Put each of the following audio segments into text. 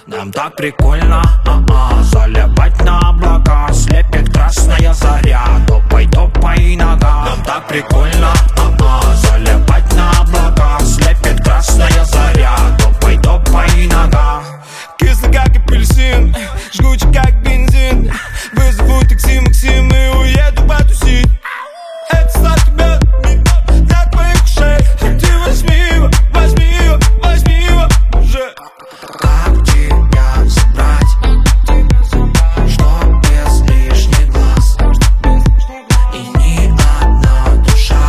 Нам так прикольно, залипать на облака. Слепит красная заря, топай, топай нога. Нам так прикольно, залипать на облака. Слепит красная заря, топай, топай нога. Кислый как апельсин, жгучий как бензин. Вызову такси, Максим, и уеду потусить. Это сладкий мед для твоих ушей. Ты возьми его, возьми его, возьми его уже. Как тебя забрать, чтоб без лишних глаз, и ни одна душа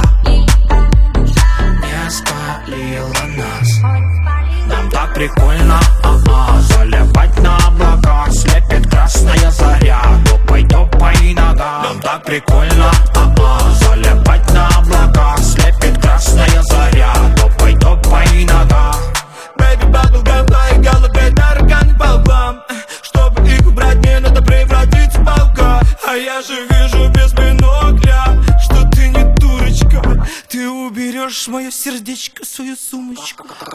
не спалила нас. Нам так прикольно, залипать на облака. Слепит красная заря, топай, топай нога. Нам так прикольно, залипать на облака. Слепит красная заря, топай, топай нога. Baby bubblegum, в твоей голове тараканы по углам. Чтобы их убрать, мне надо превратиться в паука. А я же вижу без бинокля, что ты не дурочка. Ты уберешь мое сердечко в свою сумочку.